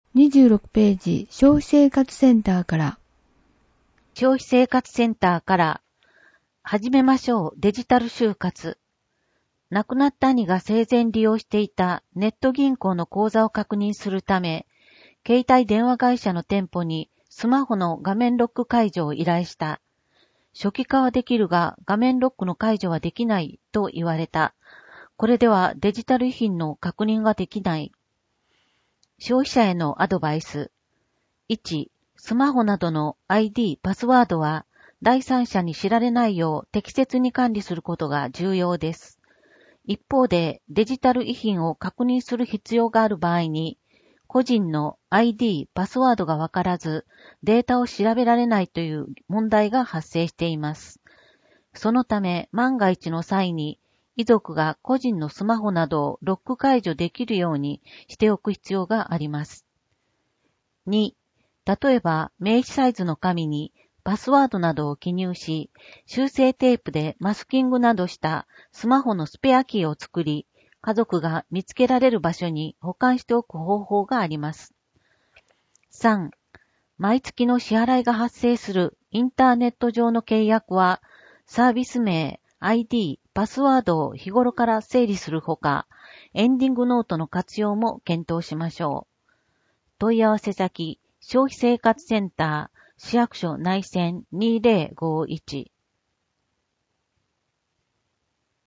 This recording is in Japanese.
26ページ、消費生活センターから。 消費生活センターから、始めましょうデジタル就活。亡くなった兄が生前利用していたネット銀行の口座を確認するため、携帯電話会社の店舗にスマホの画面ロック解除を依頼した。初期化はできるが画面ロックの解除はできないと言われた。これではデジタル遺品の確認ができない。消費者へのアドバイス。1、スマホなどの ID、パスワードは第三者に知られないよう適切に管理することが重要です。一方でデジタル遺品を確認する必要がある場合に、個人の ID、パスワードがわからず、データを調べられないという問題が発生しています。そのため、万が一の際に、遺族が個人のスマホなどをロック解除できるようにしておく必要があります。2、例えば、名刺サイズの紙にパスワードなどを記入し、修正テープでマスキングなどしたスマホのスペアキーを作り、家族が見つけられる場所に保管しておく方法があります。3、毎月の支払いが発生するインターネット上の契約は、サービス名、ID、パスワードを日頃から整理するほか、エンディングノートの活用も検討しましょう。問い合わせ先、消費生活センター、市役所内線2051